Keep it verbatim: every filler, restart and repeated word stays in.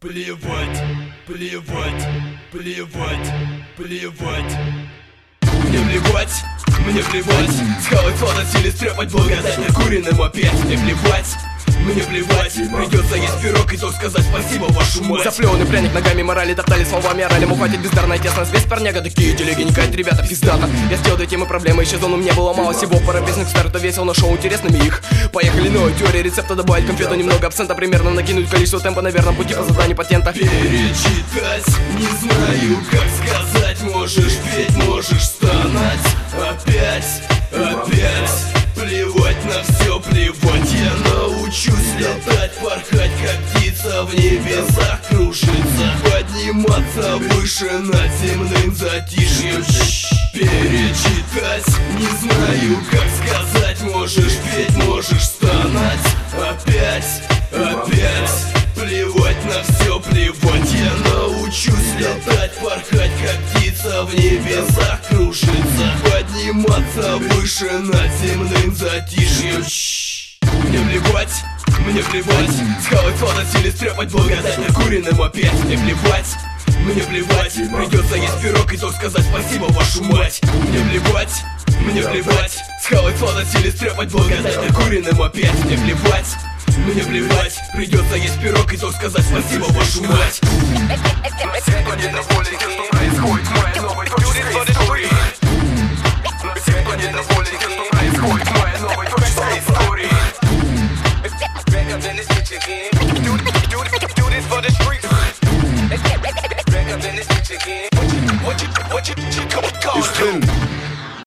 Плевать, плевать, плевать, плевать. Мне плевать, мне плевать. Схавать флот, силе стряпать, благодать накуренным опять. Мне плевать, мне плевать. Придется есть пирог и то сказать спасибо, вашу мать. Заплеванный пряник ногами морали топтали, словами орали. Ему хватит бездарная тесность, весь парняга. Такие делеги не кать, ребята, пиздата. Я сделал до темы проблемы, еще зону мне было мало всего. Пара песных стартов весел, но шоу интересными их. Поехали, но теория рецепта добавить конфету, немного абсента, примерно накинуть количество темпа на верном пути по заданию патента. Перечитать, не знаю, как сказать. Можешь петь, можешь стонать. Опять, опять. Плевать на все, плевать. Я научусь летать, порхать, как птица в небесах кружиться, подниматься выше над земным затишьем. Перечитать, не знаю, как сказать. Можешь петь, можешь стонать. Опять, опять. Плевать на все, плевать. Я научусь летать, порхать, как птица в небесах кружиться, подниматься выше над земным затишьем. Мне плевать, мне плевать. Схавать флот, силе стряпать, благодать накуренным опять. Мне плевать, мне плевать. Придется есть пирог и то сказать спасибо, вашу мать. Мне плевать, мне плевать. Схавать флот, силе стряпать, благодать накуренным опять. Мне плевать, мне плевать. Придется есть пирог и то сказать спасибо, вашу мать. Все, кто недоволен тем, что происходит в моей новой точке истории. Все, кто недоволен тем, что происходит в моей